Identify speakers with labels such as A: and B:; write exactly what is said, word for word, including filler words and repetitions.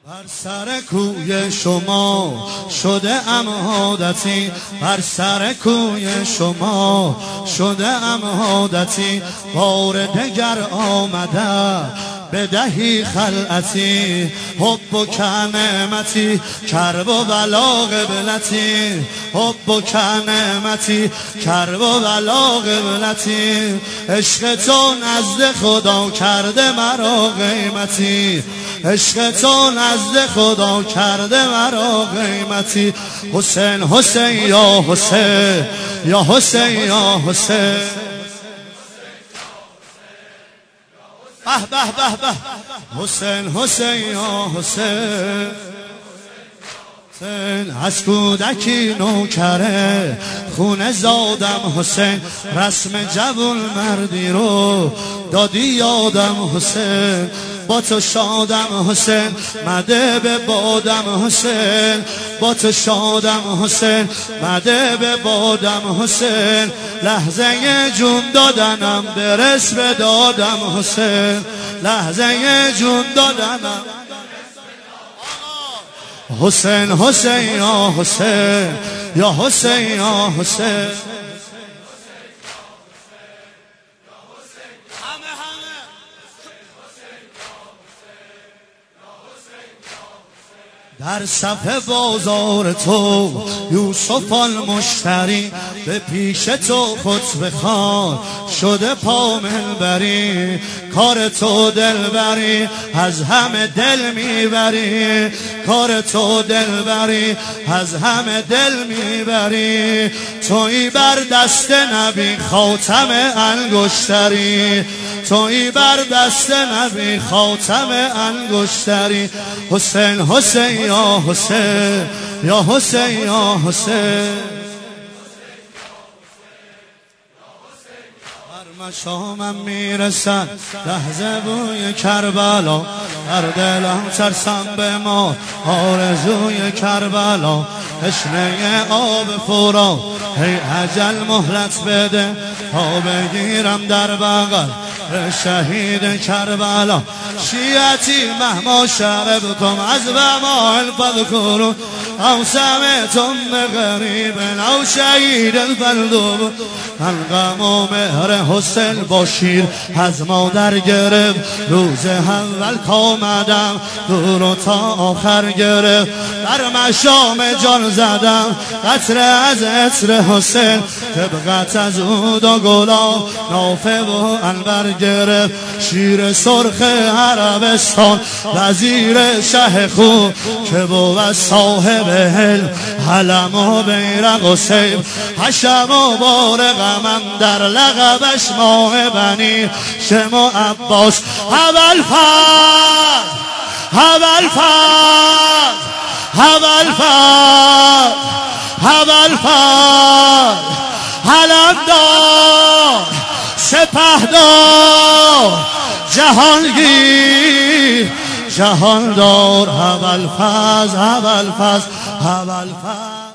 A: بر سر کوی شما شده ام عادتی، بر سر کوی شما شده ام عادتی، بار دگر آمده بدهی خلعتی، حب و نعمتی کرب و بلا قبلتی، حب و نعمتی کرب و بلا قبلتی، عشق تو نزد خدا کرده مرا قیمتی، عشق تو نزد خدا کرده مرا قیمتی. حسین حسین یا حسین یا حسین یا حسین، به به به به، حسین حسین یا حسین. از کودکی نوکره خونه زادم حسین، رسم جوون مردی رو دادی یادم حسین، با تو شادم حسین مده به بادم حسین، با تو شادم حسین مده به بادم حسین، لحظه جون دادنم برس به دادم حسین، لحظه جون دادنم. حسین حسین یا حسین یا حسین یا حسین، در صف بازار تو یوسف المشتری، به پیش تو خطبه خوان شده پامل بری، کار تو دلبری از همه دل میبری، کار تو دلبری از همه دل میبری، تویی بر دست نبی خاتم انگشتری، تویی بر دست نبی خاتم انگشتری. حسین حسین یا حسین یا حسین یا حسین، هر مشامم میرسن لحظه بوی کربلا، در دلم ترسم به ما آرزوی کربلا، تشنه آب فرات هی اجل مهلت بده تا بگیرم در بغل شهید کربلا، شیعتی مهما شربتم از ومال فذکرون او سمعتم بغریب او شهید الفلدوب، الغم و مهر حسین با شیر از مادر گرفت، روز اول کامدم دور تا آخر گرفت، در مشام جان زدم قطره از عطر حسین، طبقت از عود و گلاب نافه و عنبر گرفت، شیر سرخ عربستان وزیر شه خوب که بود صاحب علم علم و بیرق و سیف، حشم و بارقم در لقبش ماه بنی شم و عباس، اول فرد اول فرد اول فرد اول فرد علم دار سپهدار جهانگیر جهاندار، اول فاز اول فاز اول فاز.